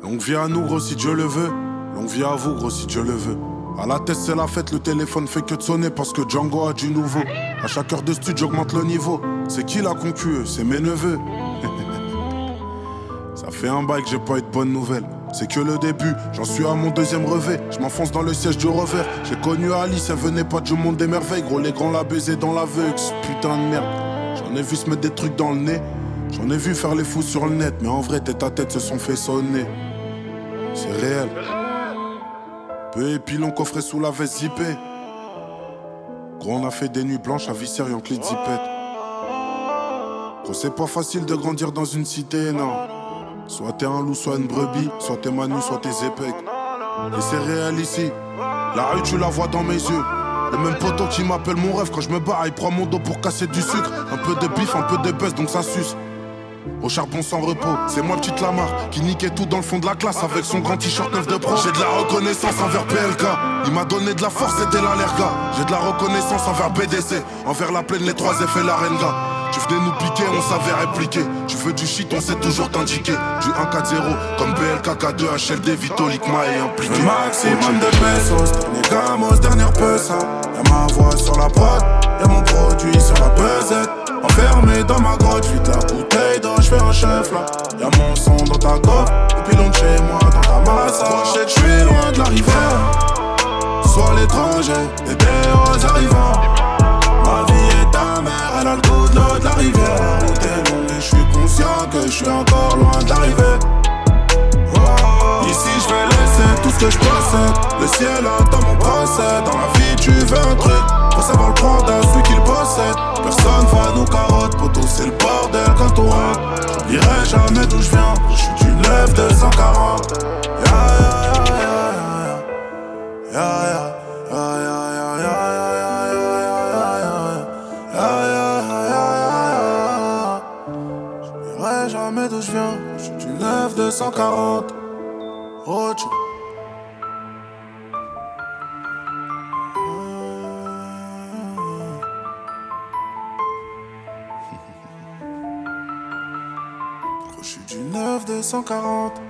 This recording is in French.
Longue vie à nous, gros, si Dieu le veut. Longue vie à vous, gros, si Dieu le veut. À la tête, c'est la fête, le téléphone fait que de sonner parce que Django a du nouveau. À chaque heure de studio, j'augmente le niveau. C'est qui la concu? C'est mes neveux. Ça fait un bail que j'ai pas eu de bonnes nouvelles. C'est que le début, j'en suis à mon deuxième revêt. Je m'enfonce dans le siège du revers. J'ai connu Alice, elle venait pas du monde des merveilles. Gros, les grands la baiser dans l'aveugle, ce putain de merde. J'en ai vu se mettre des trucs dans le nez. J'en ai vu faire les fous sur le net. Mais en vrai, tête à tête se sont fait sonner. C'est réel. Peu épilon, coffret sous la veste zippée. Gros, on a fait des nuits blanches à visser en clé de zipette. Gros, c'est pas facile de grandir dans une cité, non. Soit t'es un loup, soit une brebis. Soit t'es Manu, soit t'es Zépec. Et c'est réel ici. La rue, tu la vois dans mes yeux. Le même poteau qui m'appelle mon rêve. Quand je me barre, il prend mon dos pour casser du sucre. Un peu de bif, un peu de buzz, donc ça suce. Au charbon sans repos, c'est moi petite Lamar qui niquait tout dans le fond de la classe avec son grand t-shirt neuf de pro. J'ai de la reconnaissance envers PLK, il m'a donné de la force, c'était l'allerga. J'ai de la reconnaissance envers BDC, envers la plaine, les 3 F et la Renga. Tu venais nous piquer, on savait répliquer. Tu veux du shit, on sait toujours t'indiquer. Du 1-4-0, comme BLK, K2, HLD, Vito, Likma est impliqué. Le maximum de pesos, dernier gamos, dernière pesa. Y'a ma voix sur la prod, y'a mon produit sur la pesette. Enfermé dans ma grotte, vide la bouteille d'eau, j'fais un chef là. Y'a mon son dans ta gorge, depuis long de chez moi dans ta masse. Crochet que j'suis loin de la rivière. Sois l'étranger, des aux arrivants. Ma vie est ta mère, elle a le goût de l'eau de la rivière. La route est longue et j'suis conscient que j'suis encore loin d'arriver. Ici j'vais laisser tout ce que j'possède. Le ciel attend mon procès. Dans la vie tu veux un truc, faut savoir le prendre à celui qui le possède. Personne va nous carotte, poto c'est le bordel quand on rentre. J'oublierai jamais d'où j'viens, j'suis du 9-240. J'oublierai jamais d'où j'viens, j'suis du 9-240. Rocho. Je suis du 9-240.